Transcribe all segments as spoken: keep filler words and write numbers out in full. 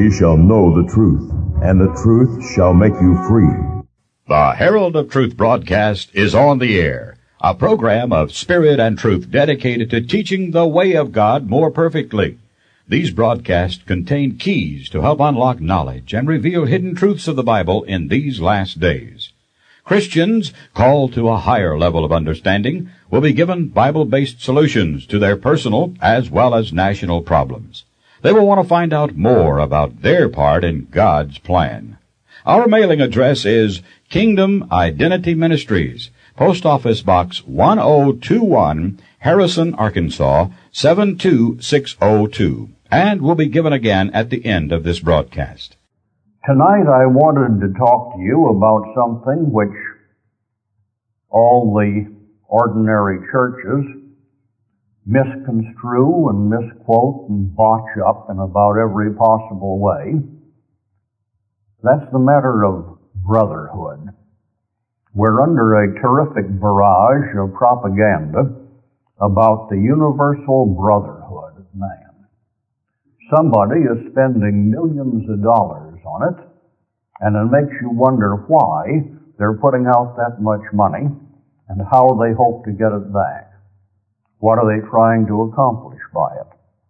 ye shall know the truth, and the truth shall make you free. The Herald of Truth broadcast is on the air, a program of spirit and truth dedicated to teaching the way of God more perfectly. These broadcasts contain keys to help unlock knowledge and reveal hidden truths of the Bible in these last days. Christians called to a higher level of understanding will be given Bible-based solutions to their personal as well as national problems. They will want to find out more about their part in God's plan. Our mailing address is Kingdom Identity Ministries, Post Office Box one oh two one, Harrison, Arkansas, seven two six oh two, and will be given again at the end of this broadcast. Tonight I wanted to talk to you about something which all the ordinary churches misconstrue and misquote and botch up in about every possible way. That's the matter of brotherhood. We're under a terrific barrage of propaganda about the universal brotherhood of man. Somebody is spending millions of dollars on it, and it makes you wonder why they're putting out that much money and how they hope to get it back. What are they trying to accomplish by it?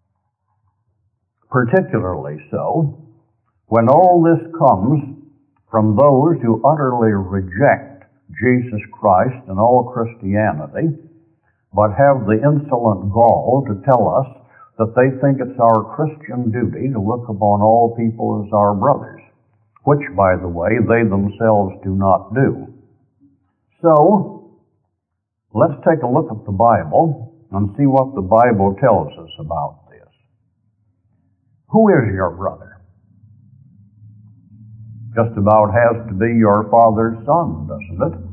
Particularly so when all this comes from those who utterly reject Jesus Christ and all Christianity, but have the insolent gall to tell us that they think it's our Christian duty to look upon all people as our brothers, which, by the way, they themselves do not do. So, let's take a look at the Bible and see what the Bible tells us about this. Who is your brother? Just about has to be your father's son, doesn't it?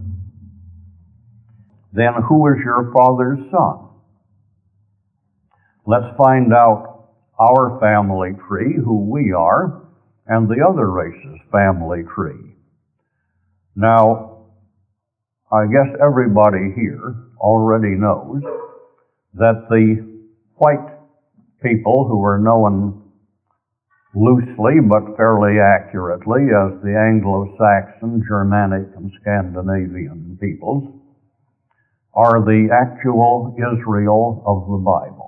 Then who is your father's son? Let's find out our family tree, who we are, and the other race's family tree. Now, I guess everybody here already knows that the white people, who are known loosely but fairly accurately as the Anglo-Saxon, Germanic, and Scandinavian peoples, are the actual Israel of the Bible.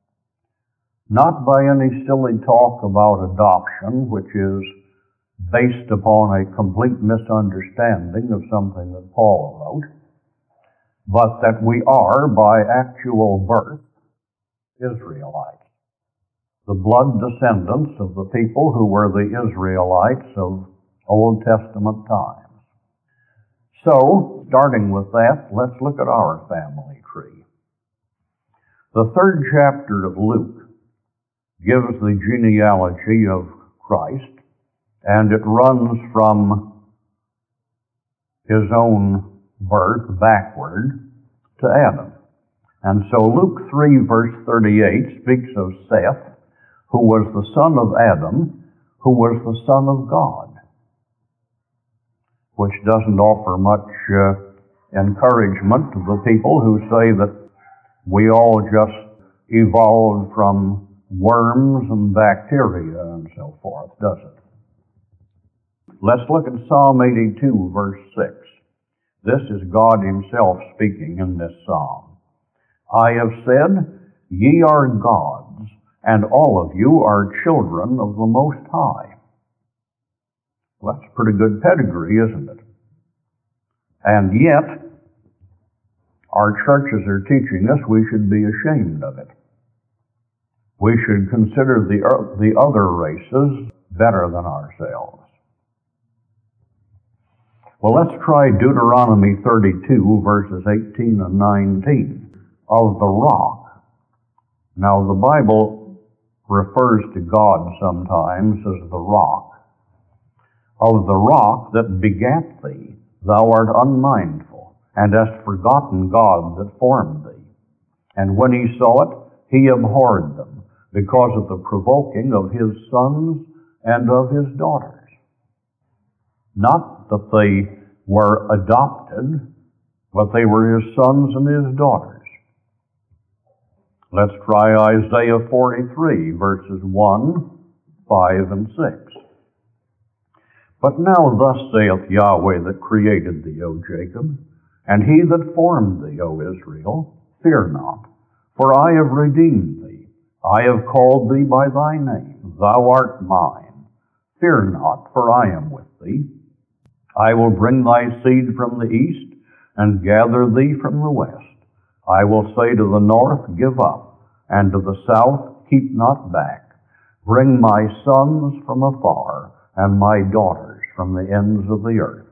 Not by any silly talk about adoption, which is based upon a complete misunderstanding of something that Paul wrote, but that we are, by actual birth, Israelites, the blood descendants of the people who were the Israelites of Old Testament times. So, starting with that, let's look at our family tree. The third chapter of Luke gives the genealogy of Christ, and it runs from his own birth backward to Adam. And so Luke three verse thirty-eight speaks of Seth, who was the son of Adam, who was the son of God, which doesn't offer much uh, encouragement to the people who say that we all just evolved from worms and bacteria and so forth, does it? Let's look at Psalm eighty-two, verse six. This is God himself speaking in this psalm. I have said, ye are gods, and all of you are children of the Most High. Well, that's a pretty good pedigree, isn't it? And yet, our churches are teaching us we should be ashamed of it. We should consider the, the other races better than ourselves. Well, let's try Deuteronomy thirty-two, verses eighteen and nineteen. Of the rock. Now, the Bible refers to God sometimes as the rock. Of the rock that begat thee, thou art unmindful, and hast forgotten God that formed thee. And when he saw it, he abhorred them, because of the provoking of his sons and of his daughters. Not that they were adopted, but they were his sons and his daughters. Let's try Isaiah forty-three, verses one five and six. But now thus saith Yahweh that created thee, O Jacob, and he that formed thee, O Israel, fear not, for I have redeemed thee. I have called thee by thy name. Thou art mine. Fear not, for I am with thee. I will bring thy seed from the east, and gather thee from the west. I will say to the north, give up, and to the south, keep not back. Bring my sons from afar, and my daughters from the ends of the earth.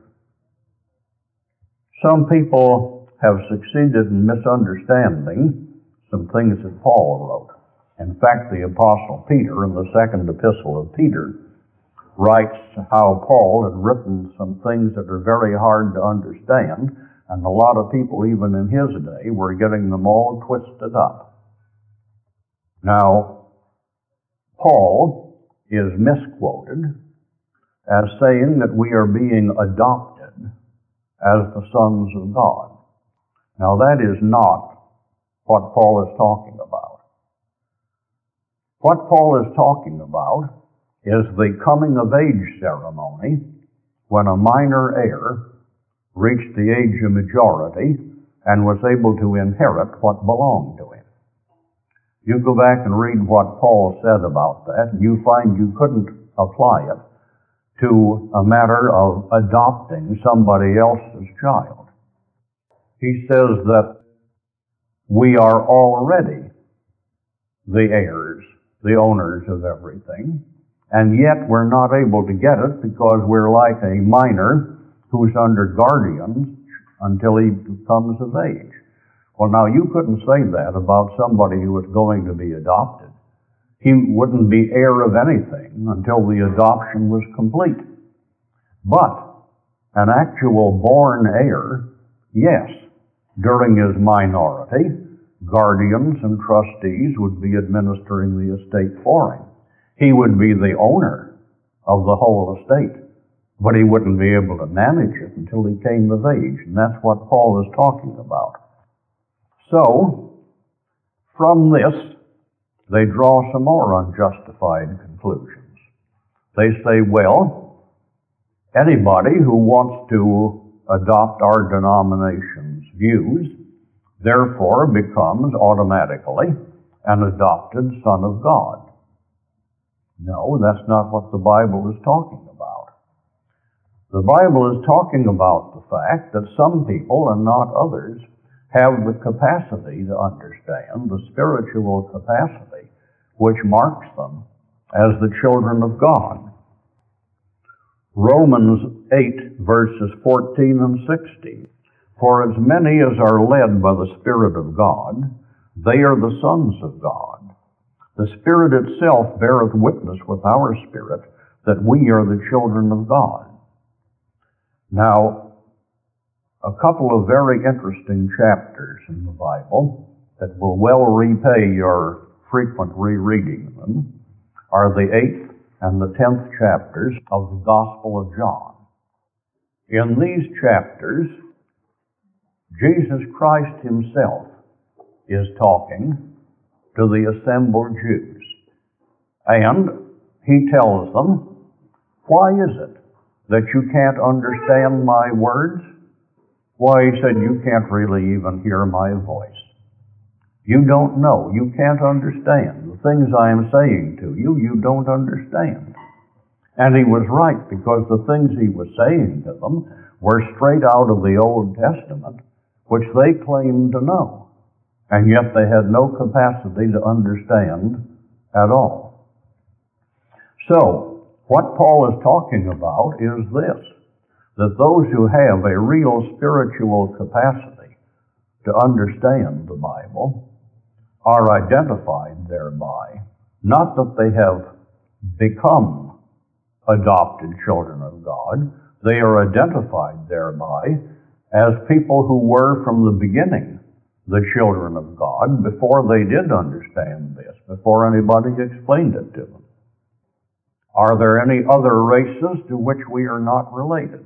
Some people have succeeded in misunderstanding some things that Paul wrote. In fact, the Apostle Peter, in the second epistle of Peter, writes how Paul had written some things that are very hard to understand, and a lot of people, even in his day, were getting them all twisted up. Now, Paul is misquoted as saying that we are being adopted as the sons of God. Now, that is not what Paul is talking about. What Paul is talking about is the coming of age ceremony when a minor heir reached the age of majority and was able to inherit what belonged to him. You go back and read what Paul said about that, and you find you couldn't apply it to a matter of adopting somebody else's child. He says that we are already the heirs, the owners of everything, and yet we're not able to get it because we're like a minor who's under guardians until he comes of age. Well, now, you couldn't say that about somebody who was going to be adopted. He wouldn't be heir of anything until the adoption was complete. But an actual born heir, yes, during his minority, guardians and trustees would be administering the estate for him. He would be the owner of the whole estate, but he wouldn't be able to manage it until he came of age, and that's what Paul is talking about. So, from this, they draw some more unjustified conclusions. They say, well, anybody who wants to adopt our denomination's views, therefore becomes automatically an adopted son of God. No, that's not what the Bible is talking about. The Bible is talking about the fact that some people, and not others, have the capacity to understand, the spiritual capacity, which marks them as the children of God. Romans eight, verses fourteen and sixteen. For as many as are led by the Spirit of God, they are the sons of God. The Spirit itself beareth witness with our spirit that we are the children of God. Now, a couple of very interesting chapters in the Bible that will well repay your frequent rereading of them are the eighth and the tenth chapters of the Gospel of John. In these chapters, Jesus Christ himself is talking to the assembled Jews. And he tells them, why is it that you can't understand my words? Why, he said, you can't really even hear my voice. You don't know. You can't understand. The things I am saying to you, you don't understand. And he was right, because the things he was saying to them were straight out of the Old Testament, which they claimed to know. And yet they had no capacity to understand at all. So, what Paul is talking about is this, that those who have a real spiritual capacity to understand the Bible are identified thereby, not that they have become adopted children of God, they are identified thereby as people who were from the beginning the children of God before they did understand this, before anybody explained it to them. Are there any other races to which we are not related?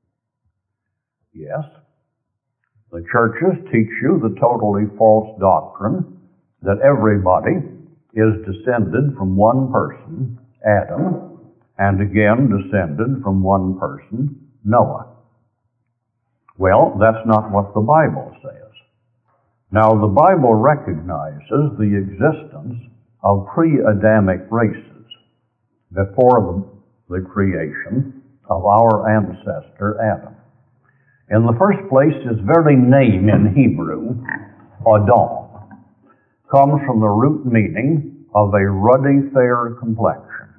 Yes. The churches teach you the totally false doctrine that everybody is descended from one person, Adam, and again descended from one person, Noah. Well, that's not what the Bible says. Now, the Bible recognizes the existence of pre-Adamic races before the, the creation of our ancestor Adam. In the first place, his very name in Hebrew, Adam, comes from the root meaning of a ruddy, fair complexion,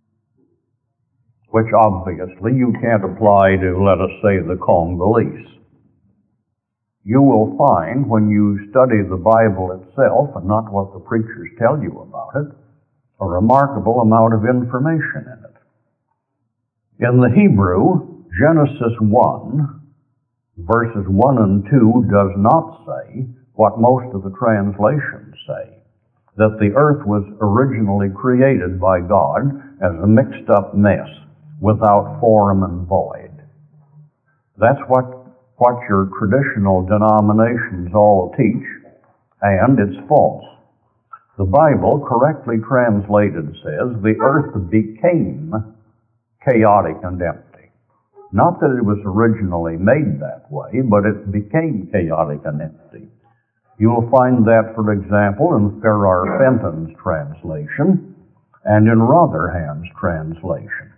which obviously you can't apply to, let us say, the Congolese. You will find, when you study the Bible itself, and not what the preachers tell you about it, a remarkable amount of information in it. In the Hebrew, Genesis one, verses one and two does not say what most of the translations say, that the earth was originally created by God as a mixed-up mess without form and void. That's what, what your traditional denominations all teach, and it's false. The Bible, correctly translated, says the earth became chaotic and empty. Not that it was originally made that way, but it became chaotic and empty. You'll find that, for example, in Farrar Fenton's translation and in Rotherham's translation.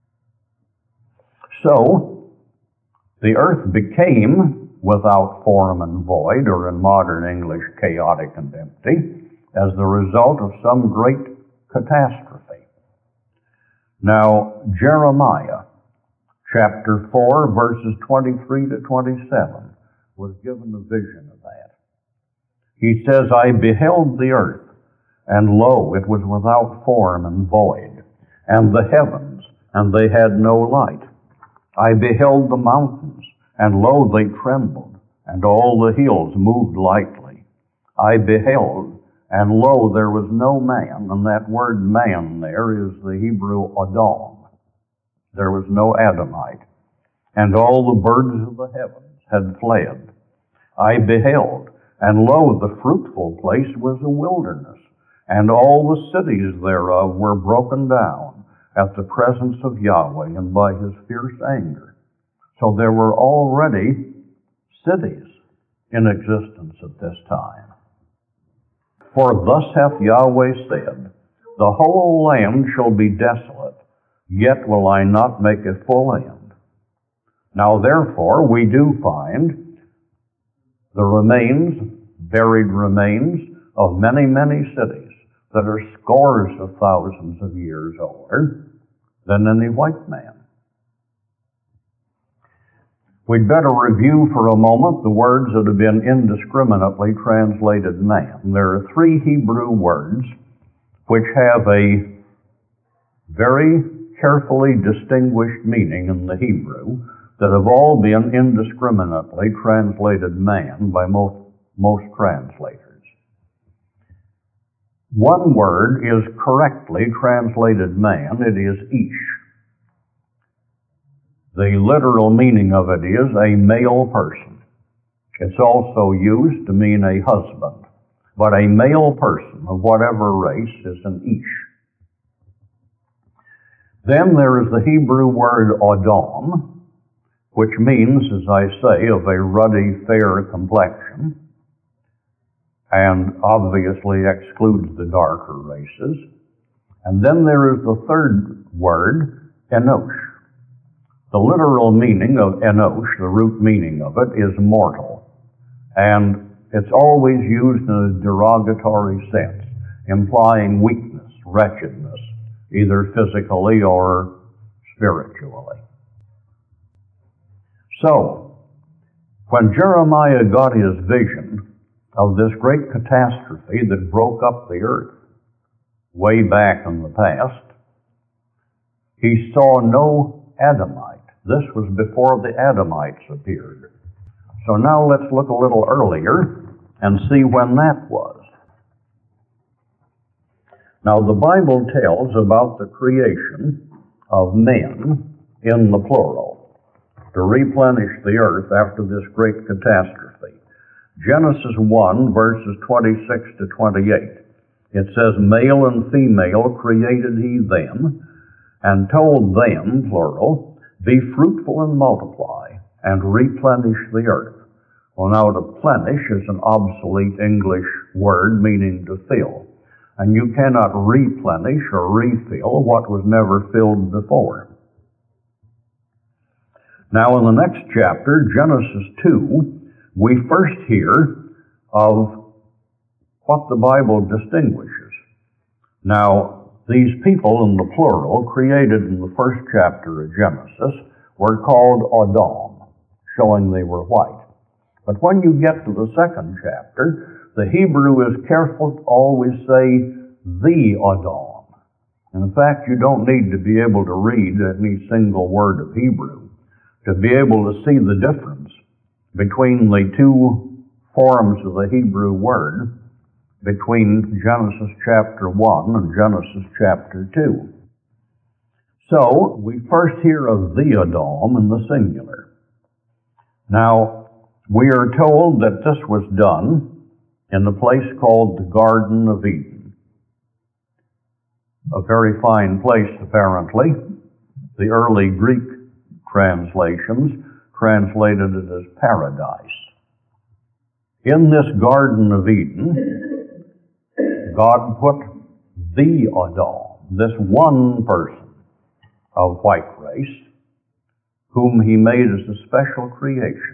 So, the earth became without form and void, or in modern English, chaotic and empty, as the result of some great catastrophe. Now, Jeremiah chapter four, verses twenty-three to twenty-seven, was given a vision of that. He says, I beheld the earth, and lo, it was without form and void, and the heavens, and they had no light. I beheld the mountains, and lo, they trembled, and all the hills moved lightly. I beheld, and lo, there was no man, and that word man there is the Hebrew Adam. There was no Adamite, and all the birds of the heavens had fled. I beheld, and lo, the fruitful place was a wilderness, and all the cities thereof were broken down at the presence of Yahweh and by his fierce anger. So there were already cities in existence at this time. For thus hath Yahweh said, the whole land shall be desolate, yet will I not make a full end. Now therefore we do find the remains, buried remains, of many, many cities that are scores of thousands of years older than any white man. We'd better review for a moment the words that have been indiscriminately translated man. There are three Hebrew words which have a very carefully distinguished meaning in the Hebrew that have all been indiscriminately translated man by most, most translators. One word is correctly translated man. It is ish. The literal meaning of it is a male person. It's also used to mean a husband. But a male person of whatever race is an ish. Then there is the Hebrew word Adam, which means, as I say, of a ruddy, fair complexion, and obviously excludes the darker races. And then there is the third word, Enosh. The literal meaning of Enosh, the root meaning of it, is mortal. And it's always used in a derogatory sense, implying weakness, wretchedness, either physically or spiritually. So, when Jeremiah got his vision of this great catastrophe that broke up the earth way back in the past, he saw no Adamite. This was before the Adamites appeared. So now let's look a little earlier and see when that was. Now the Bible tells about the creation of men in the plural to replenish the earth after this great catastrophe. Genesis one, verses twenty-six to twenty-eight. It says, male and female created he them, and told them, plural, be fruitful and multiply, and replenish the earth. Well, now, to plenish is an obsolete English word meaning to fill. And you cannot replenish or refill what was never filled before. Now, in the next chapter, Genesis two, we first hear of what the Bible distinguishes. Now, these people in the plural, created in the first chapter of Genesis, were called Adam, showing they were white. But when you get to the second chapter, the Hebrew is careful to always say, the Adam. And in fact, you don't need to be able to read any single word of Hebrew to be able to see the difference between the two forms of the Hebrew word, between Genesis chapter one and Genesis chapter two. So, we first hear of the Adam in the singular. Now, we are told that this was done in a place called the Garden of Eden. A very fine place, apparently. The early Greek translations translated it as paradise. In this Garden of Eden, God put the Adam, this one person of white race, whom he made as a special creation.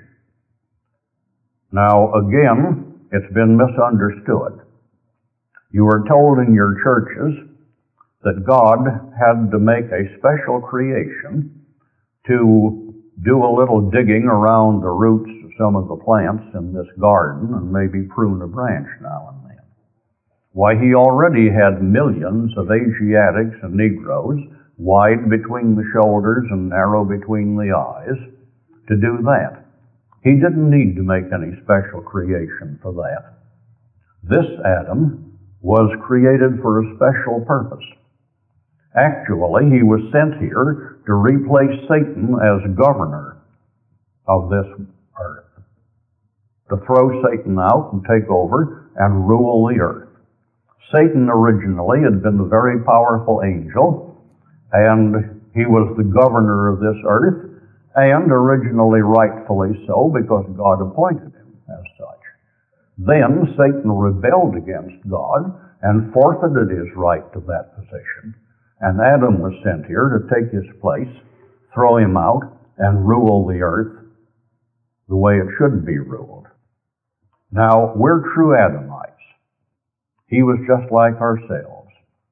Now, again, it's been misunderstood. You are told in your churches that God had to make a special creation to do a little digging around the roots of some of the plants in this garden and maybe prune a branch now and then. Why, he already had millions of Asiatics and Negroes, wide between the shoulders and narrow between the eyes, to do that. He didn't need to make any special creation for that. This Adam was created for a special purpose. Actually, he was sent here to replace Satan as governor of this earth, to throw Satan out and take over and rule the earth. Satan originally had been a very powerful angel, and he was the governor of this earth, and originally rightfully so, because God appointed him as such. Then Satan rebelled against God and forfeited his right to that position, and Adam was sent here to take his place, throw him out, and rule the earth the way it should be ruled. Now, we're true Adamites. He was just like ourselves.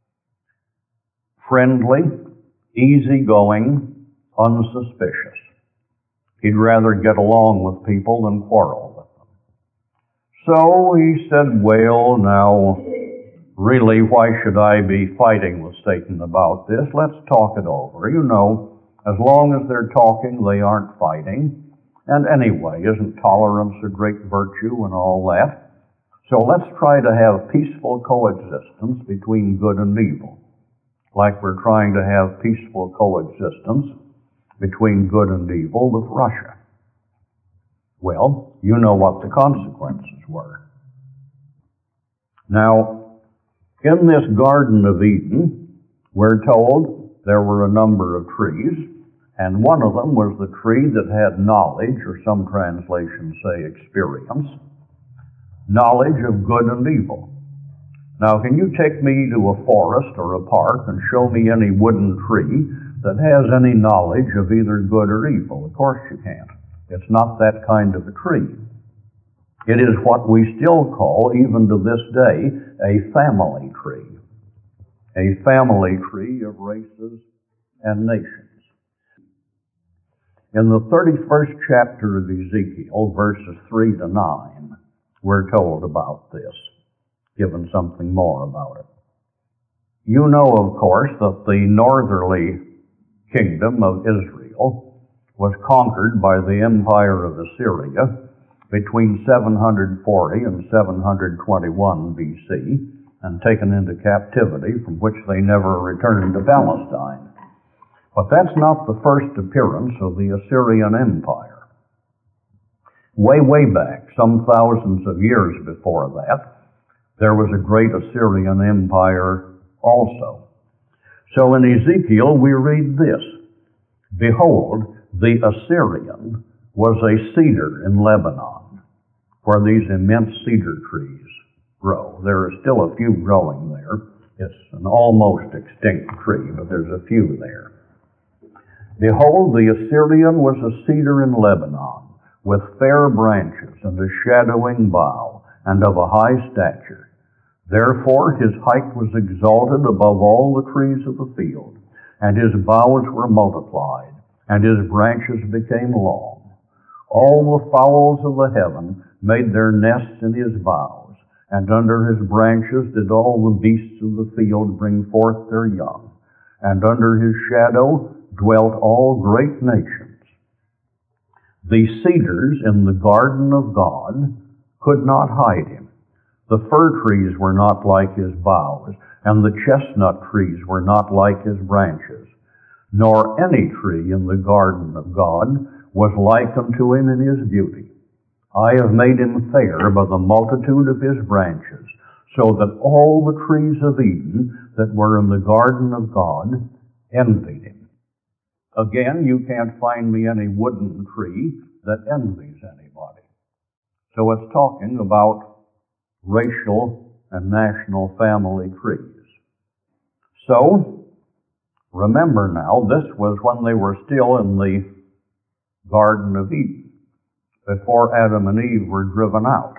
Friendly, easygoing, unsuspicious. He'd rather get along with people than quarrel with them. So he said, well, now, really, why should I be fighting with Satan about this? Let's talk it over. You know, as long as they're talking, they aren't fighting. And anyway, isn't tolerance a great virtue and all that? So let's try to have peaceful coexistence between good and evil, like we're trying to have peaceful coexistence between good and evil with Russia. Well, you know what the consequences were. Now, in this Garden of Eden, we're told there were a number of trees, and one of them was the tree that had knowledge, or some translations say experience, knowledge of good and evil. Now, can you take me to a forest or a park and show me any wooden tree that has any knowledge of either good or evil? Of course you can't. It's not that kind of a tree. It is what we still call, even to this day, a family tree. A family tree of races and nations. In the thirty-first chapter of Ezekiel, verses three to nine, we're told about this, given something more about it. You know, of course, that the northerly kingdom of Israel was conquered by the empire of Assyria between seven hundred forty and seven hundred twenty-one B C and taken into captivity, from which they never returned to Palestine. But that's not the first appearance of the Assyrian Empire. Way, way back, some thousands of years before that, there was a great Assyrian empire also. So in Ezekiel we read this, "Behold, the Assyrian was a cedar in Lebanon, where these immense cedar trees grow." There are still a few growing there. It's an almost extinct tree, but there's a few there. "Behold, the Assyrian was a cedar in Lebanon, with fair branches and a shadowing bough, and of a high stature. Therefore his height was exalted above all the trees of the field, and his boughs were multiplied, and his branches became long. All the fowls of the heaven made their nests in his boughs, and under his branches did all the beasts of the field bring forth their young, and under his shadow dwelt all great nations. The cedars in the garden of God could not hide him. The fir trees were not like his boughs, and the chestnut trees were not like his branches. Nor any tree in the garden of God was like unto him in his beauty. I have made him fair by the multitude of his branches, so that all the trees of Eden that were in the garden of God envied him." Again, you can't find me any wooden tree that envies anybody. So it's talking about racial and national family trees. So, remember now, this was when they were still in the Garden of Eden, before Adam and Eve were driven out.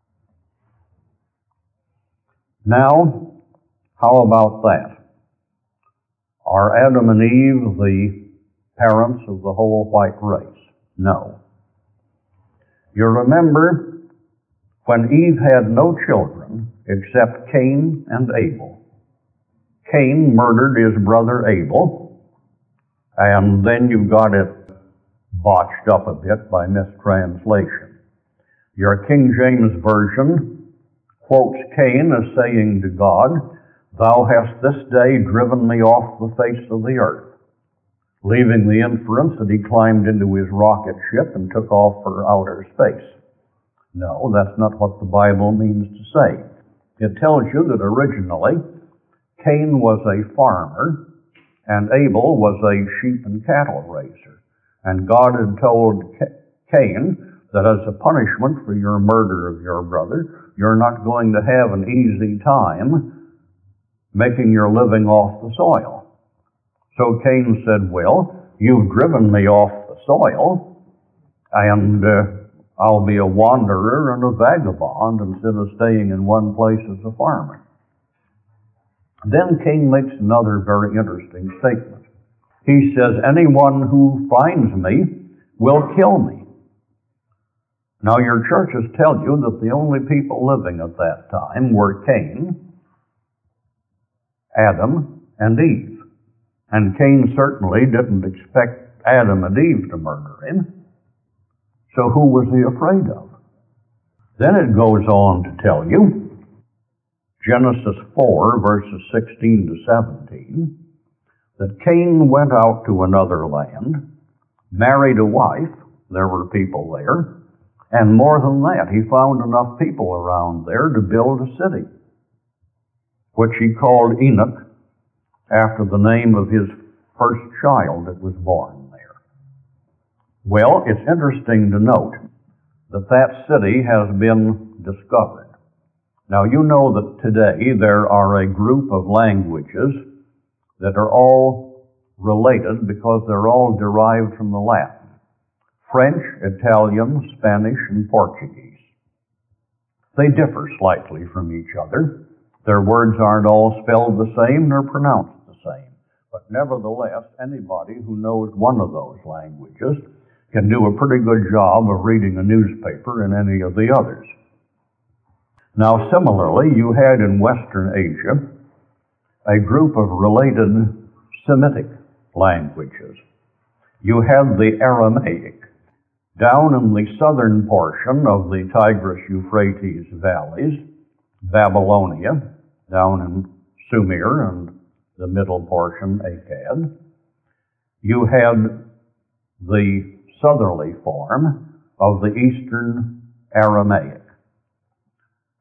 Now, how about that? Are Adam and Eve the parents of the whole white race? No. You remember when Eve had no children except Cain and Abel. Cain murdered his brother Abel, and then you got it botched up a bit by mistranslation. Your King James Version quotes Cain as saying to God, "Thou hast this day driven me off the face of the earth," leaving the inference that he climbed into his rocket ship and took off for outer space. No, that's not what the Bible means to say. It tells you that originally Cain was a farmer and Abel was a sheep and cattle raiser. And God had told Cain that as a punishment for your murder of your brother, you're not going to have an easy time making your living off the soil. So Cain said, "Well, you've driven me off the soil, and uh, I'll be a wanderer and a vagabond instead of staying in one place as a farmer." Then Cain makes another very interesting statement. He says, "Anyone who finds me will kill me." Now your churches tell you that the only people living at that time were Cain, Adam, and Eve. And Cain certainly didn't expect Adam and Eve to murder him. So who was he afraid of? Then it goes on to tell you, Genesis four, verses sixteen to seventeen, that Cain went out to another land, married a wife, there were people there, and more than that, he found enough people around there to build a city, which he called Enoch, after the name of his first child that was born there. Well, it's interesting to note that that city has been discovered. Now, you know that today there are a group of languages that are all related because they're all derived from the Latin: French, Italian, Spanish, and Portuguese. They differ slightly from each other. Their words aren't all spelled the same nor pronounced the same. But nevertheless, anybody who knows one of those languages can do a pretty good job of reading a newspaper in any of the others. Now, similarly, you had in Western Asia a group of related Semitic languages. You had the Aramaic. Down in the southern portion of the Tigris-Euphrates valleys, Babylonia, down in Sumer and the middle portion, Akkad, you had the southerly form of the Eastern Aramaic.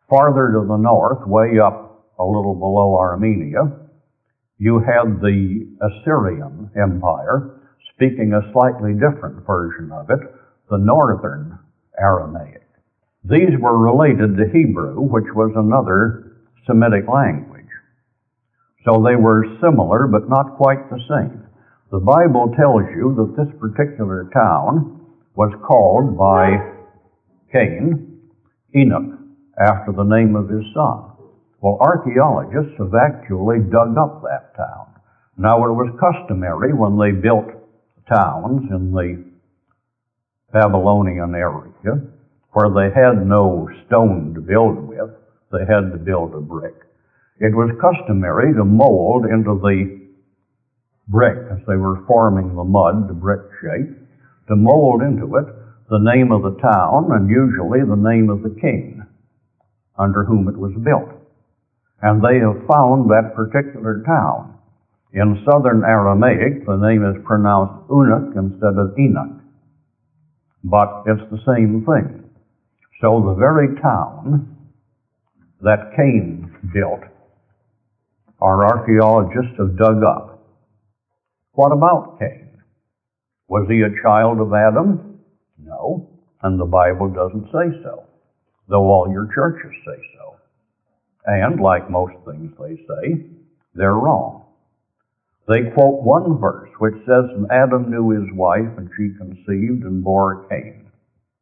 Farther to the north, way up a little below Armenia, you had the Assyrian Empire, speaking a slightly different version of it, the Northern Aramaic. These were related to Hebrew, which was another Semitic language. So they were similar, but not quite the same. The Bible tells you that this particular town was called by Cain, Enoch, after the name of his son. Well, archaeologists have actually dug up that town. Now, it was customary when they built towns in the Babylonian area, where they had no stone to build with, they had to build a brick. It was customary to mold into the brick, as they were forming the mud to brick shape, to mold into it the name of the town and usually the name of the king under whom it was built. And they have found that particular town. In southern Aramaic, the name is pronounced Unak instead of Enoch. But it's the same thing. So the very town that Cain built, our archaeologists have dug up. What about Cain? Was he a child of Adam? No, and the Bible doesn't say so, though all your churches say so. And, like most things they say, they're wrong. They quote one verse which says, "And Adam knew his wife, and she conceived and bore Cain."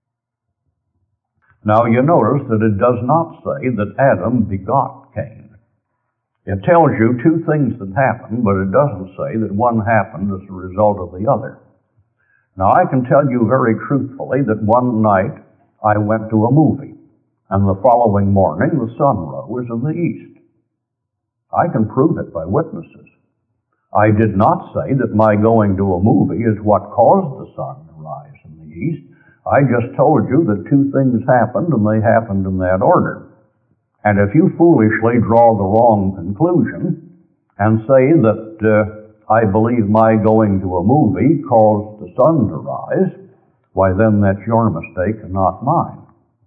Now you notice that it does not say that Adam begot Cain. It tells you two things that happened, but it doesn't say that one happened as a result of the other. Now I can tell you very truthfully that one night I went to a movie, and the following morning the sun rose in the east. I can prove it by witnesses. I did not say that my going to a movie is what caused the sun to rise in the east. I just told you that two things happened, and they happened in that order. And if you foolishly draw the wrong conclusion and say that uh, I believe my going to a movie caused the sun to rise, why then that's your mistake and not mine.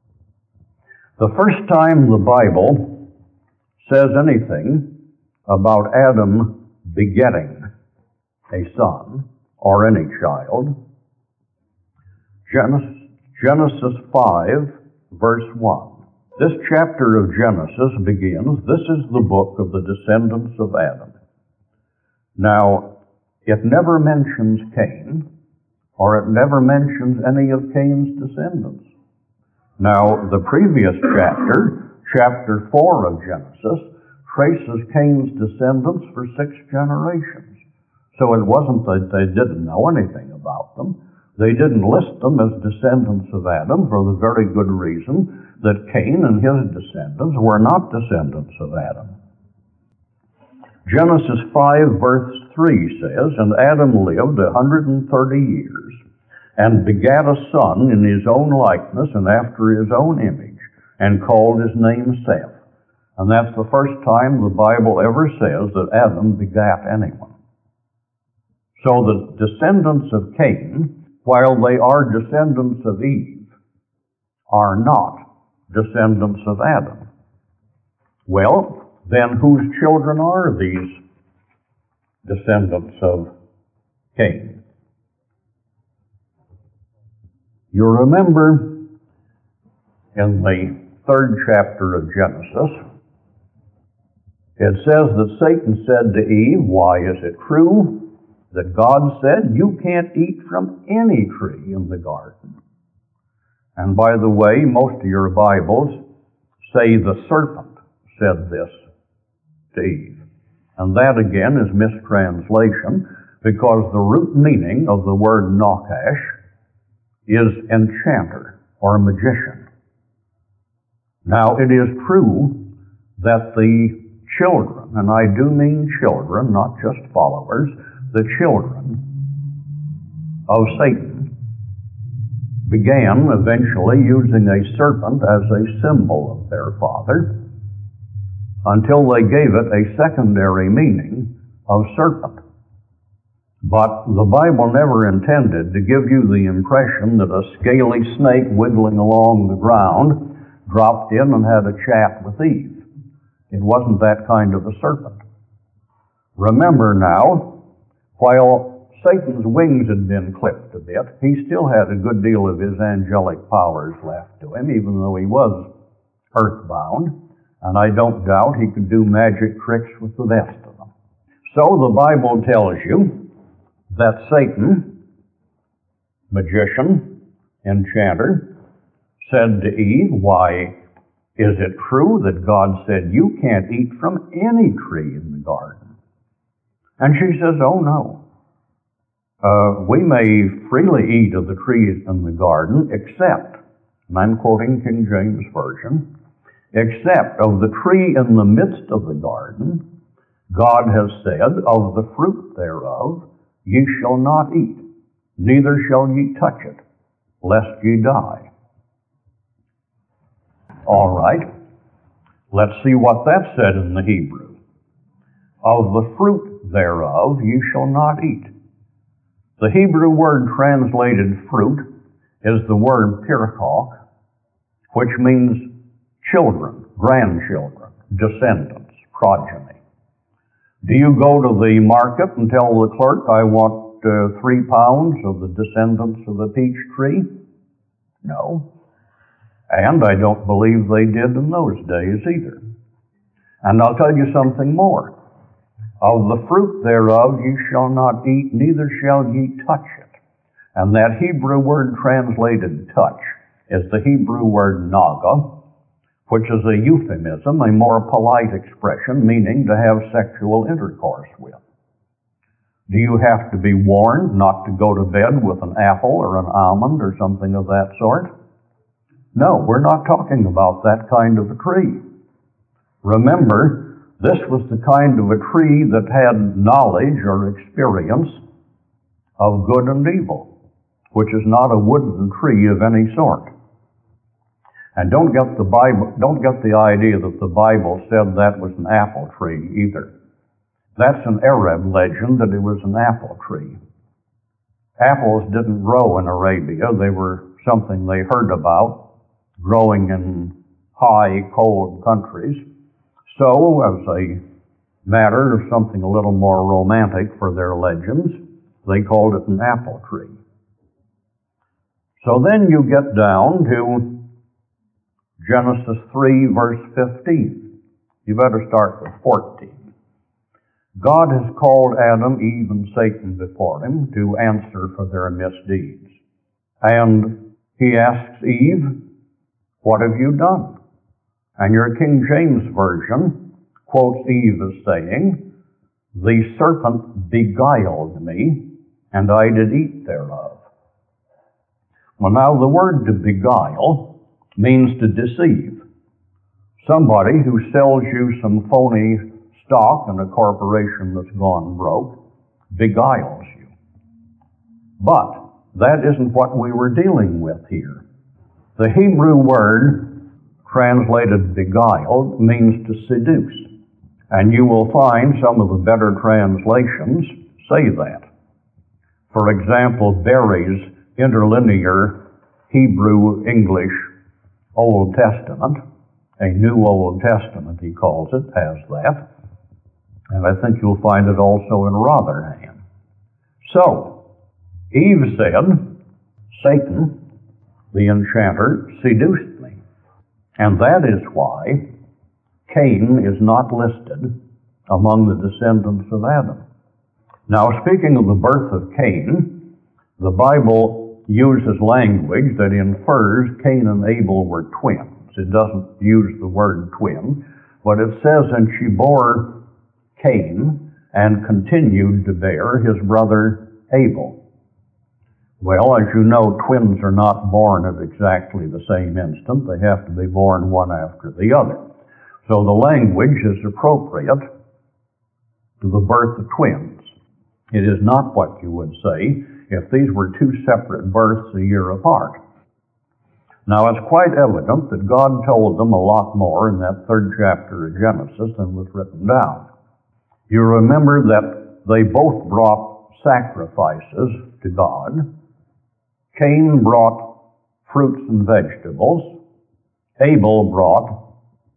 The first time the Bible says anything about Adam begetting a son or any child, Genesis, Genesis five, verse one. This chapter of Genesis begins, "This is the book of the descendants of Adam." Now, it never mentions Cain, or it never mentions any of Cain's descendants. Now, the previous chapter, chapter four of Genesis, traces Cain's descendants for six generations. So it wasn't that they didn't know anything about them. They didn't list them as descendants of Adam for the very good reason that Cain and his descendants were not descendants of Adam. Genesis five, verse three says, "And Adam lived a hundred and thirty years, and begat a son in his own likeness and after his own image, and called his name Seth." And that's the first time the Bible ever says that Adam begat anyone. So the descendants of Cain, while they are descendants of Eve, are not descendants of Adam. Well, then whose children are these descendants of Cain? You remember in the third chapter of Genesis, it says that Satan said to Eve, "Why is it true that God said, 'You can't eat from any tree in the garden'?" And by the way, most of your Bibles say the serpent said this to Eve. And that again is mistranslation, because the root meaning of the word Nachash is enchanter or magician. Now, it is true that the children, and I do mean children, not just followers, the children of Satan began eventually using a serpent as a symbol of their father until they gave it a secondary meaning of serpent. But the Bible never intended to give you the impression that a scaly snake wiggling along the ground dropped in and had a chat with Eve. It wasn't that kind of a serpent. Remember now, while Satan's wings had been clipped a bit, he still had a good deal of his angelic powers left to him, even though he was earthbound, and I don't doubt he could do magic tricks with the best of them. So the Bible tells you that Satan, magician, enchanter, said to Eve, "Why, is it true that God said you can't eat from any tree in the garden?" And she says, "Oh no. Uh, we may freely eat of the trees in the garden, except," and I'm quoting King James Version, "except of the tree in the midst of the garden, God has said, of the fruit thereof ye shall not eat, neither shall ye touch it, lest ye die." All right, let's see what that said in the Hebrew. Of the fruit thereof ye shall not eat. The Hebrew word translated fruit is the word pirkok, which means children, grandchildren, descendants, progeny. Do you go to the market and tell the clerk, "I want uh, three pounds of the descendants of the peach tree"? No. And I don't believe they did in those days either. And I'll tell you something more. Of the fruit thereof ye shall not eat, neither shall ye touch it. And that Hebrew word translated touch is the Hebrew word naga, which is a euphemism, a more polite expression, meaning to have sexual intercourse with. Do you have to be warned not to go to bed with an apple or an almond or something of that sort? No, we're not talking about that kind of a tree. Remember, this was the kind of a tree that had knowledge or experience of good and evil, which is not a wooden tree of any sort. And don't get the Bible, don't get the idea that the Bible said that was an apple tree either. That's an Arab legend that it was an apple tree. Apples didn't grow in Arabia. They were something they heard about growing in high, cold countries. So, as a matter of something a little more romantic for their legends, they called it an apple tree. So then you get down to Genesis three, verse fifteen. You better start with fourteen. God has called Adam, Eve, and Satan before him to answer for their misdeeds. And he asks Eve, "What have you done?" And your King James Version quotes Eve as saying, "The serpent beguiled me, and I did eat thereof." Well, now the word to beguile means to deceive. Somebody who sells you some phony stock in a corporation that's gone broke beguiles you. But that isn't what we were dealing with here. The Hebrew word translated beguiled means to seduce. And you will find some of the better translations say that. For example, Berry's interlinear Hebrew-English Old Testament, a New Old Testament he calls it, has that. And I think you'll find it also in Rotherham. So, Eve said, "Satan, the enchanter, seduced me." And that is why Cain is not listed among the descendants of Adam. Now, speaking of the birth of Cain, the Bible uses language that infers Cain and Abel were twins. It doesn't use the word twin, but it says, "And she bore Cain and continued to bear his brother Abel." Well, as you know, twins are not born at exactly the same instant. They have to be born one after the other. So the language is appropriate to the birth of twins. It is not what you would say if these were two separate births a year apart. Now, it's quite evident that God told them a lot more in that third chapter of Genesis than was written down. You remember that they both brought sacrifices to God. Cain brought fruits and vegetables, Abel brought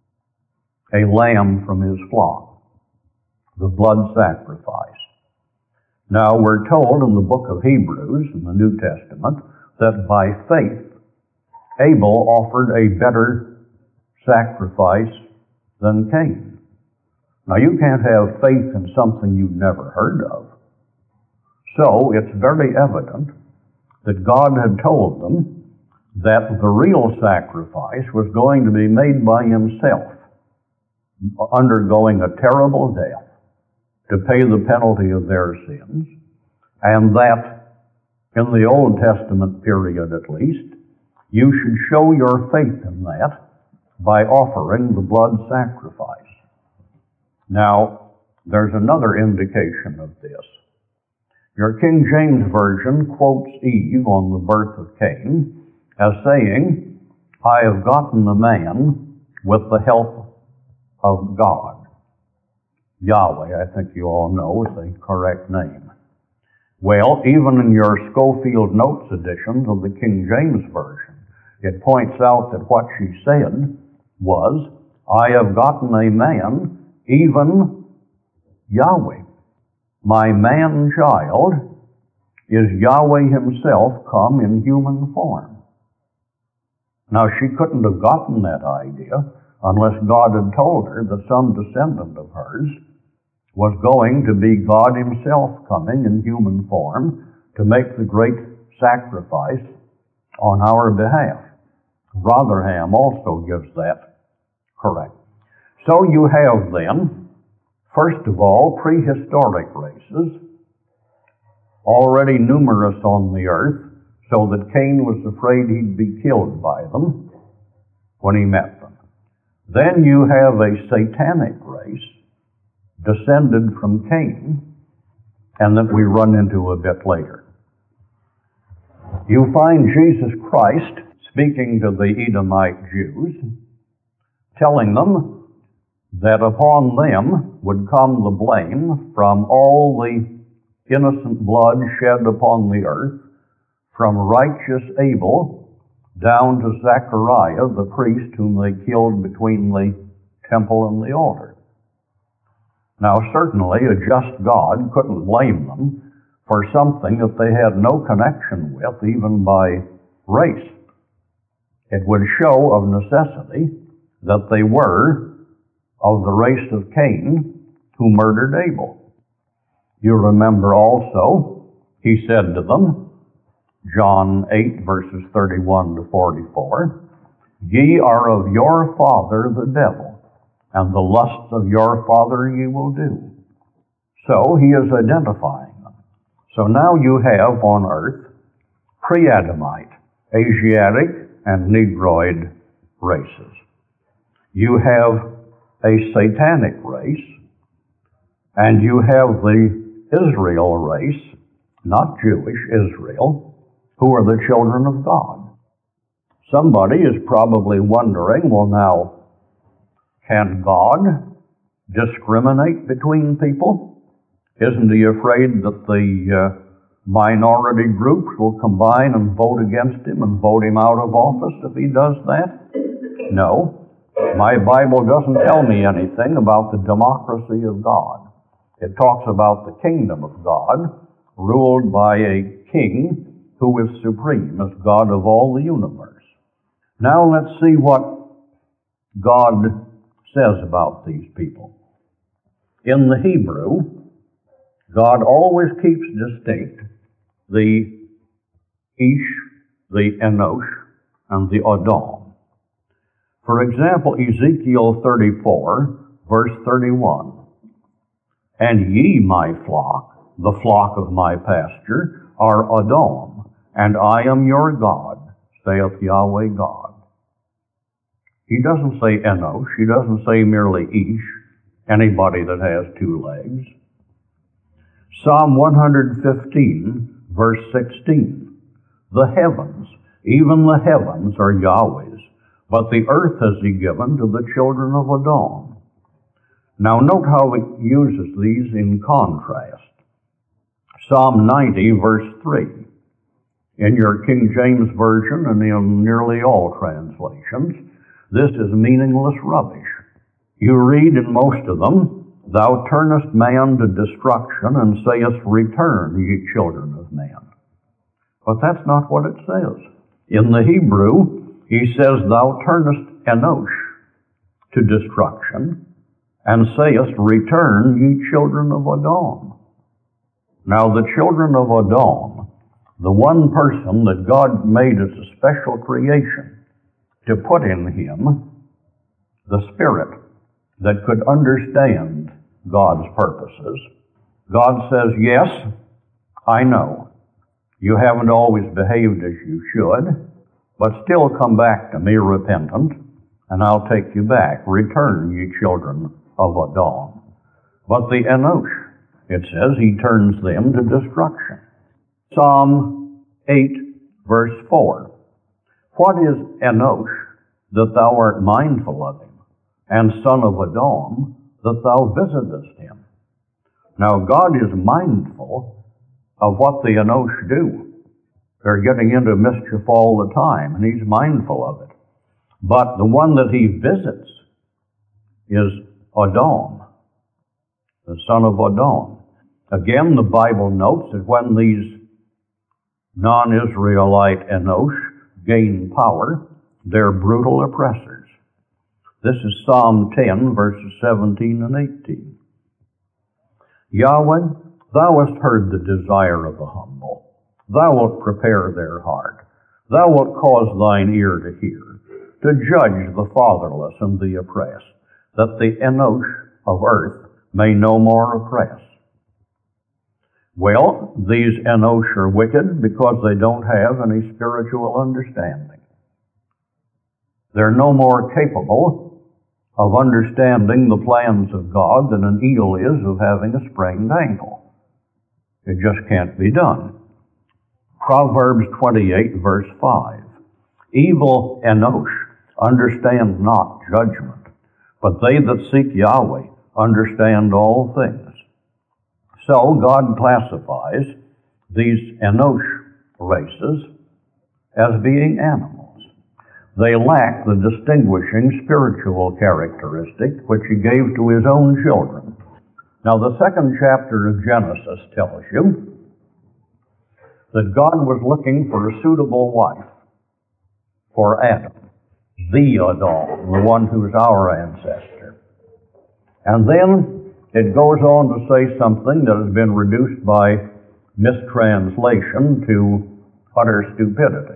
a lamb from his flock, the blood sacrifice. Now we're told in the book of Hebrews, in the New Testament, that by faith Abel offered a better sacrifice than Cain. Now you can't have faith in something you've never heard of. So it's very evident that God had told them that the real sacrifice was going to be made by himself, undergoing a terrible death to pay the penalty of their sins, and that in the Old Testament period at least, you should show your faith in that by offering the blood sacrifice. Now, there's another indication of this. Your King James Version quotes Eve on the birth of Cain as saying, I have gotten a man with the help of God. Yahweh, I think you all know, is the correct name. Well, even in your Schofield Notes edition of the King James Version, it points out that what she said was, I have gotten a man, even Yahweh. My man-child is Yahweh himself come in human form. Now, she couldn't have gotten that idea unless God had told her that some descendant of hers was going to be God himself coming in human form to make the great sacrifice on our behalf. Rotherham also gives that correct. So you have then, first of all, prehistoric races, already numerous on the earth, so that Cain was afraid he'd be killed by them when he met them. Then you have a satanic race descended from Cain, and that we run into a bit later. You find Jesus Christ speaking to the Edomite Jews, telling them that upon them would come the blame from all the innocent blood shed upon the earth, from righteous Abel down to Zechariah, the priest whom they killed between the temple and the altar. Now, certainly a just God couldn't blame them for something that they had no connection with, even by race. It would show of necessity that they were of the race of Cain, who murdered Abel. You remember also, he said to them, John eight, verses thirty-one to forty-four, Ye are of your father the devil, and the lusts of your father ye will do. So he is identifying them. So now you have on earth pre-Adamite, Asiatic, and Negroid races. You have a satanic race, and you have the Israel race, not Jewish, Israel, who are the children of God. Somebody is probably wondering, well now, can God discriminate between people? Isn't he afraid that the uh, minority groups will combine and vote against him and vote him out of office if he does that? No. My Bible doesn't tell me anything about the democracy of God. It talks about the kingdom of God, ruled by a king who is supreme as God of all the universe. Now let's see what God says about these people. In the Hebrew, God always keeps distinct the Ish, the Enosh, and the Adam. For example, Ezekiel thirty-four, verse thirty-one, And ye, my flock, the flock of my pasture, are Adam, and I am your God, saith Yahweh God. He doesn't say Enosh, he doesn't say merely Ish, anybody that has two legs. Psalm one fifteen, verse sixteen, The heavens, even the heavens are Yahweh's, but the earth has he given to the children of Adam. Now note how it uses these in contrast. Psalm ninety, verse three. In your King James Version and in nearly all translations, This is meaningless rubbish. You read in most of them, "Thou turnest man to destruction, and sayest, Return, ye children of man." But that's not what it says. In the Hebrew, he says, "Thou turnest Enosh to destruction, and sayest, Return, ye children of Adam." Now the children of Adam, the one person that God made as a special creation to put in him the spirit that could understand God's purposes, God says, "Yes, I know. You haven't always behaved as you should, but still come back to me repentant, and I'll take you back. Return, ye children of Adam." But the Enosh, it says, he turns them to destruction. Psalm eight, verse four. "What is Enosh, that thou art mindful of him, and son of Adam, that thou visitest him?" Now God is mindful of what the Enosh do. They're getting into mischief all the time, and he's mindful of it. But the one that he visits is Adam, the son of Adam. Again, the Bible notes that when these non-Israelite Enosh gain power, they're brutal oppressors. This is Psalm ten, verses seventeen and eighteen. "Yahweh, thou hast heard the desire of the humble. Thou wilt prepare their heart. Thou wilt cause thine ear to hear, to judge the fatherless and the oppressed, that the Enosh of earth may no more oppress." Well, these Enosh are wicked because they don't have any spiritual understanding. They're no more capable of understanding the plans of God than an eel is of having a sprained ankle. It just can't be done. Proverbs twenty-eight, verse five. "Evil Enosh understand not judgment, but they that seek Yahweh understand all things." So God classifies these Enosh races as being animals. They lack the distinguishing spiritual characteristic which he gave to his own children. Now the second chapter of Genesis tells you that God was looking for a suitable wife for Adam, the Adam, the one who's our ancestor. And then it goes on to say something that has been reduced by mistranslation to utter stupidity.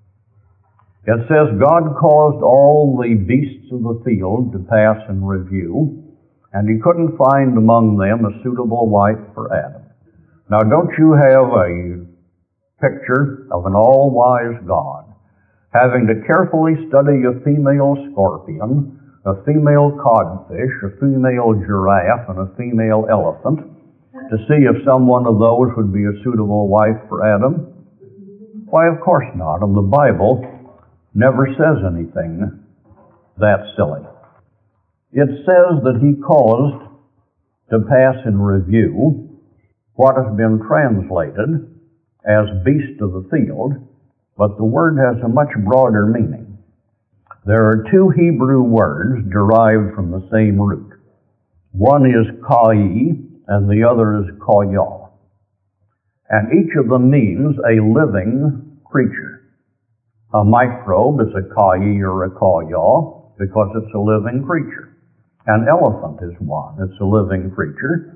It says, "God caused all the beasts of the field to pass in review, and he couldn't find among them a suitable wife for Adam." Now, don't you have a picture of an all-wise God having to carefully study a female scorpion, a female codfish, a female giraffe, and a female elephant to see if some one of those would be a suitable wife for Adam? Why, of course not. And the Bible never says anything that silly. It says that he caused to pass in review what has been translated as beast of the field, but the word has a much broader meaning. There are two Hebrew words derived from the same root. One is kai, and the other is koyah. And each of them means a living creature. A microbe is a kai or a koyah because it's a living creature. An elephant is one. It's a living creature.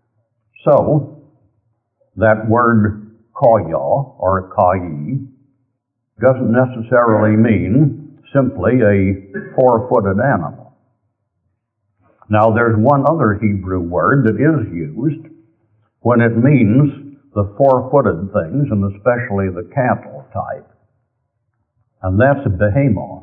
So, that word koyah or kai doesn't necessarily mean simply a four-footed animal. Now, there's one other Hebrew word that is used when it means the four-footed things, and especially the cattle type, and that's a behemoth.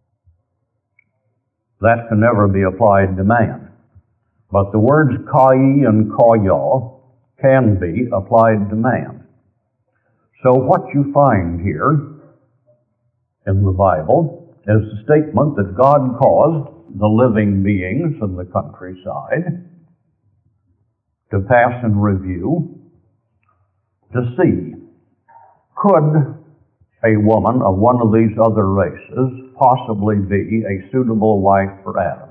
That can never be applied to man. But the words kai and koyah can be applied to man. So what you find here in the Bible is the statement that God caused the living beings of the countryside to pass in review to see, could a woman of one of these other races possibly be a suitable wife for Adam.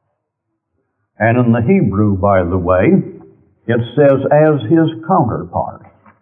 And in the Hebrew, by the way, it says, as his counterpart.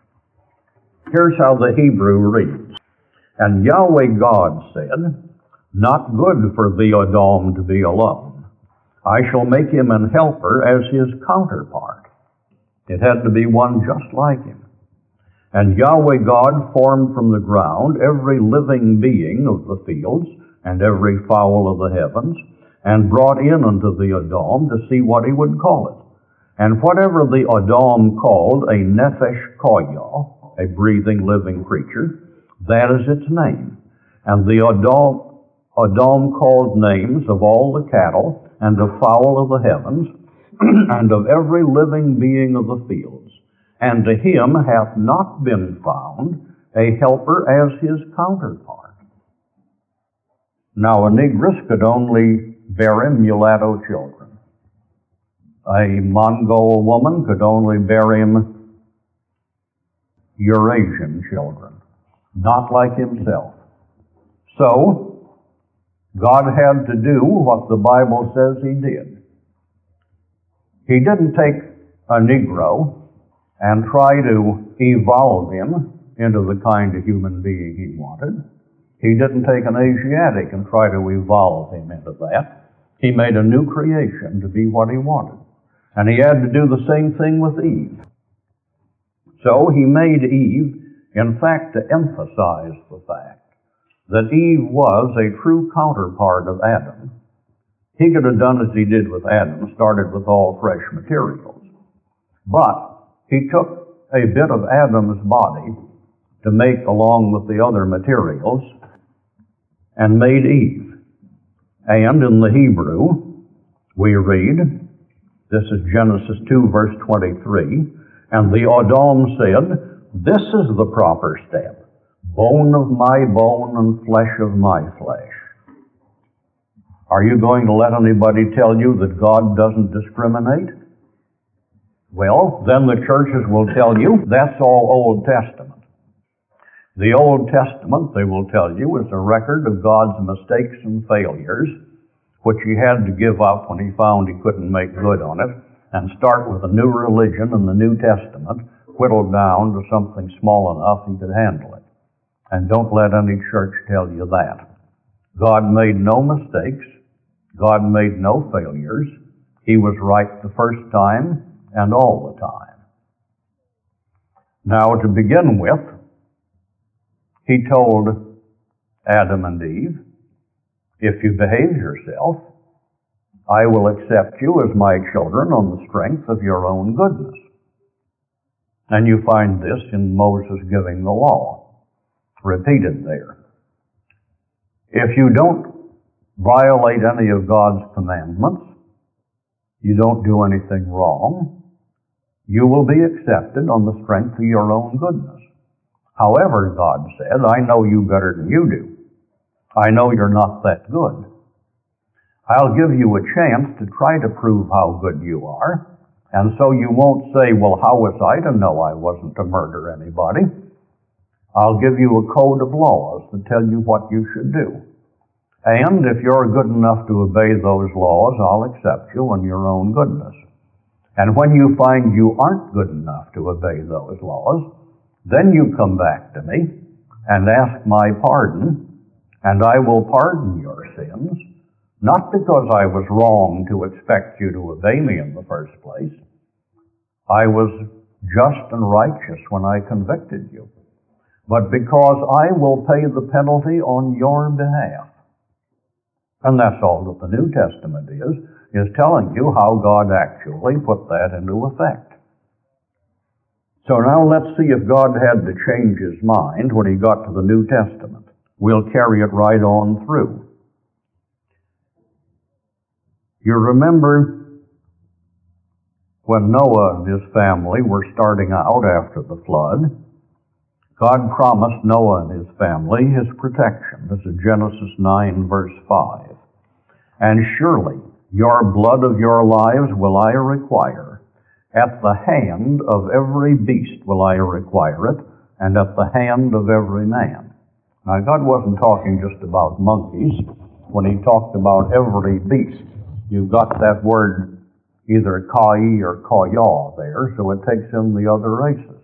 Here's how the Hebrew reads. And Yahweh God said, not good for thee, Adam, to be alone. I shall make him an helper as his counterpart. It had to be one just like him. And Yahweh God formed from the ground every living being of the fields and every fowl of the heavens, and brought in unto the Adam to see what he would call it. And whatever the Adam called a nephesh koyah, a breathing living creature, that is its name. And the Adam, Adam called names of all the cattle and of fowl of the heavens, and of every living being of the fields. And to him hath not been found a helper as his counterpart. Now a negress could only bear him mulatto children. A Mongol woman could only bear him Eurasian children, not like himself. So, God had to do what the Bible says he did. He didn't take a Negro and try to evolve him into the kind of human being he wanted. He didn't take an Asiatic and try to evolve him into that. He made a new creation to be what he wanted. And he had to do the same thing with Eve. So he made Eve, in fact, to emphasize the fact that Eve was a true counterpart of Adam. He could have done as he did with Adam, started with all fresh materials. But he took a bit of Adam's body to make along with the other materials and made Eve. And in the Hebrew, we read, this is Genesis two, verse twenty-three, and the Adam said, this is the proper step, bone of my bone and flesh of my flesh. Are you going to let anybody tell you that God doesn't discriminate? Well, then the churches will tell you that's all Old Testament. The Old Testament, they will tell you, is a record of God's mistakes and failures, which he had to give up when he found he couldn't make good on it, and start with a new religion in the New Testament, whittled down to something small enough he could handle it. And don't let any church tell you that. God made no mistakes. God made no failures. He was right the first time and all the time. Now, to begin with, he told Adam and Eve, if you behave yourself, I will accept you as my children on the strength of your own goodness. And you find this in Moses giving the law, repeated there. If you don't violate any of God's commandments, you don't do anything wrong, you will be accepted on the strength of your own goodness. However, God said, I know you better than you do. I know you're not that good. I'll give you a chance to try to prove how good you are, and so you won't say, well, how was I to know I wasn't to murder anybody? I'll give you a code of laws that tell you what you should do. And if you're good enough to obey those laws, I'll accept you on your own goodness. And when you find you aren't good enough to obey those laws, then you come back to me and ask my pardon, and I will pardon your sins, not because I was wrong to expect you to obey me in the first place. I was just and righteous when I convicted you, but because I will pay the penalty on your behalf. And that's all that the New Testament is, is telling you how God actually put that into effect. So now let's see if God had to change his mind when he got to the New Testament. We'll carry it right on through. You remember when Noah and his family were starting out after the flood, God promised Noah and his family his protection. This is Genesis nine, verse five. And surely your blood of your lives will I require. At the hand of every beast will I require it, and at the hand of every man. Now, God wasn't talking just about monkeys. When he talked about every beast, you've got that word either kai or kaya there, so it takes in the other races.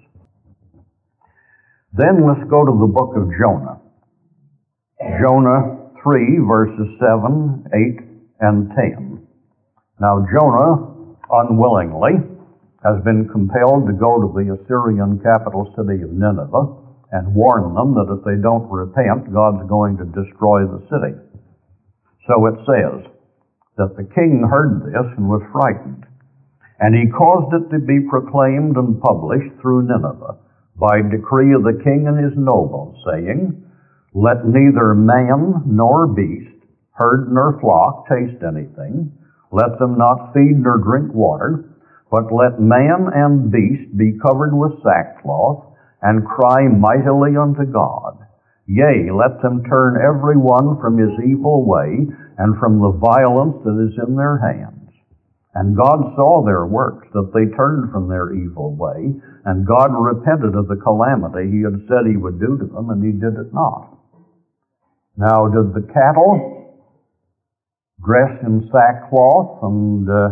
Then let's go to the book of Jonah. Jonah three, verses seven, eight, and ten. Now, Jonah, unwillingly, has been compelled to go to the Assyrian capital city of Nineveh and warn them that if they don't repent, God's going to destroy the city. So it says that the king heard this and was frightened, and he caused it to be proclaimed and published through Nineveh by decree of the king and his nobles, saying, let neither man nor beast, herd nor flock taste anything, let them not feed nor drink water, but let man and beast be covered with sackcloth, and cry mightily unto God. Yea, let them turn every one from his evil way, and from the violence that is in their hands. And God saw their works, that they turned from their evil way, and God repented of the calamity he had said he would do to them, and he did it not. Now, did the cattle dress in sackcloth and uh,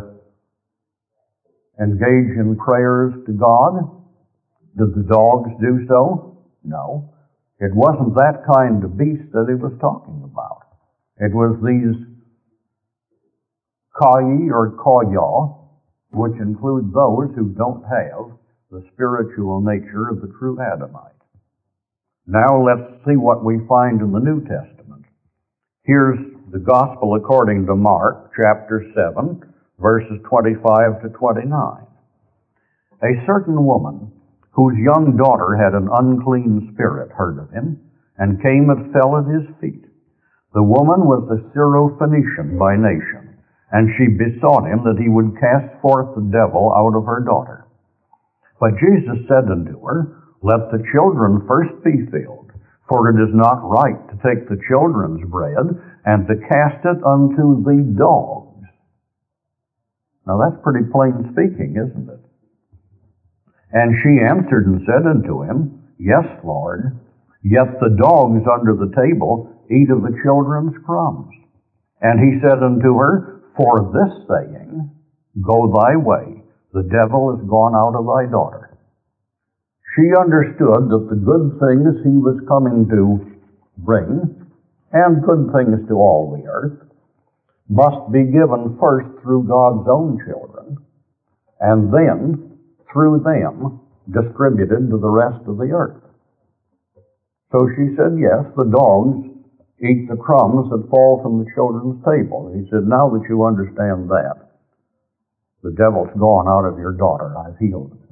engage in prayers to God? Did the dogs do so? No. It wasn't that kind of beast that he was talking about. It was these kai or kaya, which include those who don't have the spiritual nature of the true Adamite. Now let's see what we find in the New Testament. Here's the Gospel according to Mark, chapter seven, verses twenty-five to twenty-nine. A certain woman, whose young daughter had an unclean spirit, heard of him, and came and fell at his feet. The woman was a Syrophoenician by nation, and she besought him that he would cast forth the devil out of her daughter. But Jesus said unto her, let the children first be filled, for it is not right to take the children's bread and to cast it unto the dogs. Now that's pretty plain speaking, isn't it? And she answered and said unto him, yes, Lord, yet the dogs under the table eat of the children's crumbs. And he said unto her, for this saying, go thy way, the devil is gone out of thy daughter. She understood that the good things he was coming to bring, and good things to all the earth, must be given first through God's own children, and then through them distributed to the rest of the earth. So she said, yes, the dogs eat the crumbs that fall from the children's table. He said, now that you understand that, the devil's gone out of your daughter. I've healed it.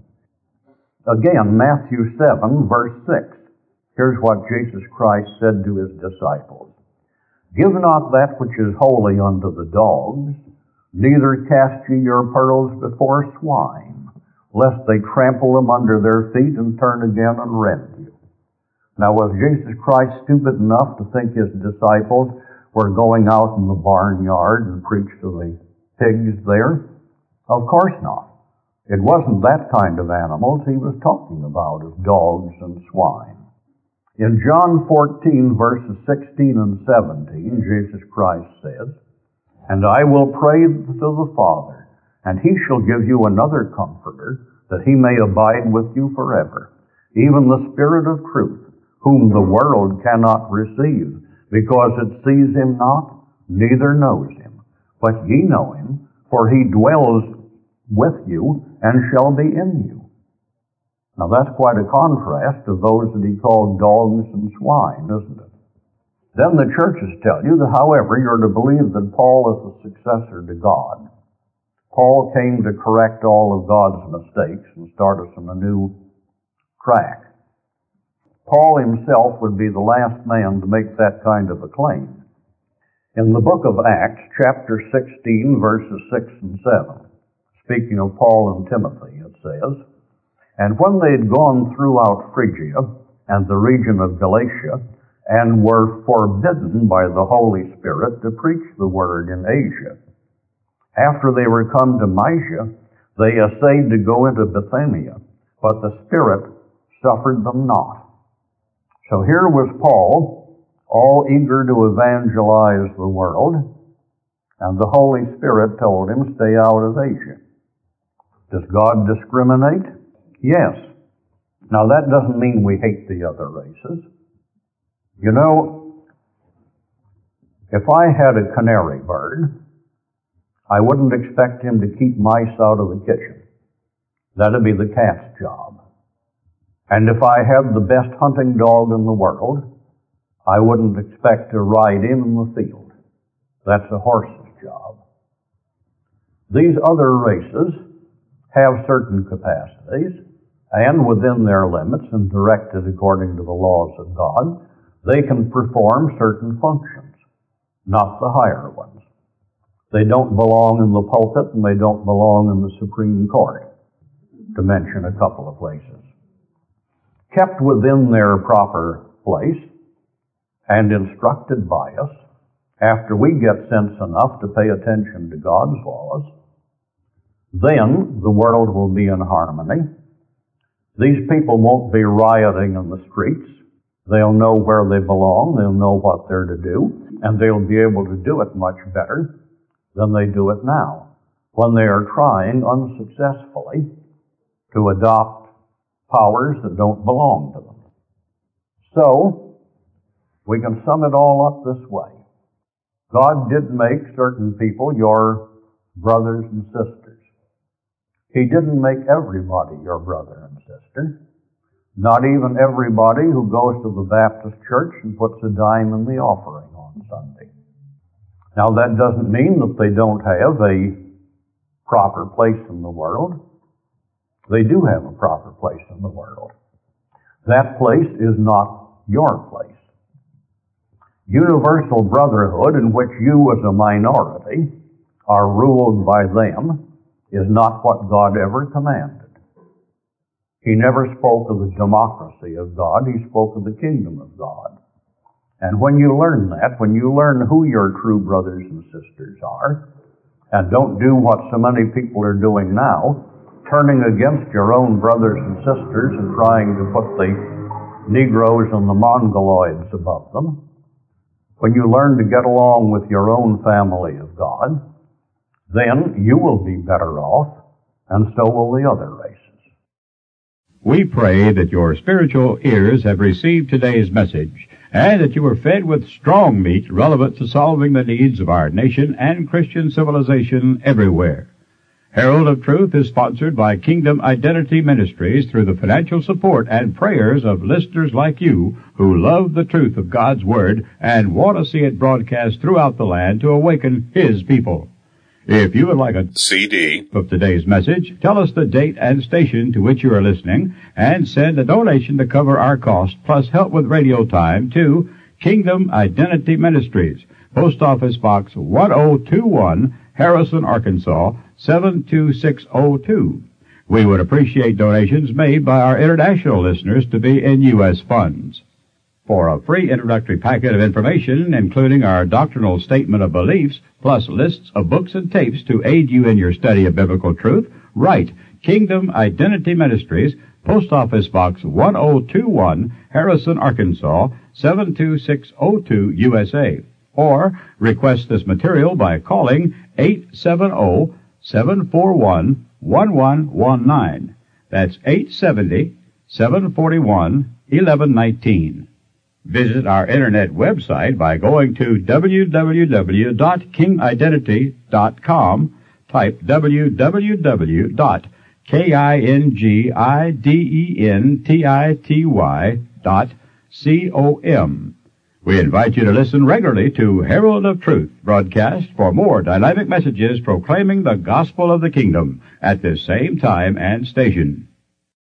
Again, Matthew seven, verse six. Here's what Jesus Christ said to his disciples. Give not that which is holy unto the dogs, neither cast ye your pearls before swine, lest they trample them under their feet and turn again and rend you. Now, was Jesus Christ stupid enough to think his disciples were going out in the barnyard and preach to the pigs there? Of course not. It wasn't that kind of animals he was talking about as dogs and swine. In John fourteen, verses sixteen and seventeen, Jesus Christ says, and I will pray to the Father, and he shall give you another Comforter, that he may abide with you forever, even the Spirit of truth, whom the world cannot receive, because it sees him not, neither knows him. But ye know him, for he dwells with you, and shall be in you. Now that's quite a contrast to those that he called dogs and swine, isn't it? Then the churches tell you that, however, you're to believe that Paul is a successor to God. Paul came to correct all of God's mistakes and start us on a new track. Paul himself would be the last man to make that kind of a claim. In the book of Acts, chapter sixteen, verses six and seven, speaking of Paul and Timothy, it says, and when they had gone throughout Phrygia and the region of Galatia, and were forbidden by the Holy Spirit to preach the word in Asia, after they were come to Mysia, they essayed to go into Bithynia, but the Spirit suffered them not. So here was Paul all eager to evangelize the world, and the Holy Spirit told him, stay out of Asia. Does God discriminate? Yes. Now that doesn't mean we hate the other races. You know, if I had a canary bird, I wouldn't expect him to keep mice out of the kitchen. That'd be the cat's job. And if I had the best hunting dog in the world, I wouldn't expect to ride him in the field. That's a horse's job. These other races have certain capacities, and within their limits and directed according to the laws of God, they can perform certain functions, not the higher ones. They don't belong in the pulpit and they don't belong in the Supreme Court, to mention a couple of places. Kept within their proper place and instructed by us, after we get sense enough to pay attention to God's laws, then the world will be in harmony. These people won't be rioting in the streets. They'll know where they belong, they'll know what they're to do, and they'll be able to do it much better than they do it now, when they are trying unsuccessfully to adopt powers that don't belong to them. So, we can sum it all up this way. God did make certain people your brothers and sisters. He didn't make everybody your brother and sister. Not even everybody who goes to the Baptist church and puts a dime in the offering on Sunday. Now that doesn't mean that they don't have a proper place in the world. They do have a proper place in the world. That place is not your place. Universal brotherhood, in which you as a minority are ruled by them, is not what God ever commanded. He never spoke of the democracy of God. He spoke of the kingdom of God. And when you learn that, when you learn who your true brothers and sisters are, and don't do what so many people are doing now, turning against your own brothers and sisters and trying to put the Negroes and the Mongoloids above them, when you learn to get along with your own family of God, then you will be better off, and so will the other races. We pray that your spiritual ears have received today's message, and that you are fed with strong meat relevant to solving the needs of our nation and Christian civilization everywhere. Herald of Truth is sponsored by Kingdom Identity Ministries through the financial support and prayers of listeners like you who love the truth of God's Word and want to see it broadcast throughout the land to awaken His people. If you would like a C D of today's message, tell us the date and station to which you are listening, and send a donation to cover our cost, plus help with radio time, to Kingdom Identity Ministries, Post Office Box one oh two one, Harrison, Arkansas, seven two six oh two. We would appreciate donations made by our international listeners to be in U S funds. For a free introductory packet of information, including our doctrinal statement of beliefs, plus lists of books and tapes to aid you in your study of biblical truth, write Kingdom Identity Ministries, Post Office Box one oh two one, Harrison, Arkansas, seven two six oh two, U S A. Or request this material by calling eight seven zero, seven four one, one one one nine. That's eight seven zero, seven four one, one one one nine. Visit our internet website by going to w w w dot king identity dot com. Type w w w dot king identity dot com. We invite you to listen regularly to Herald of Truth broadcast for more dynamic messages proclaiming the gospel of the kingdom at this same time and station.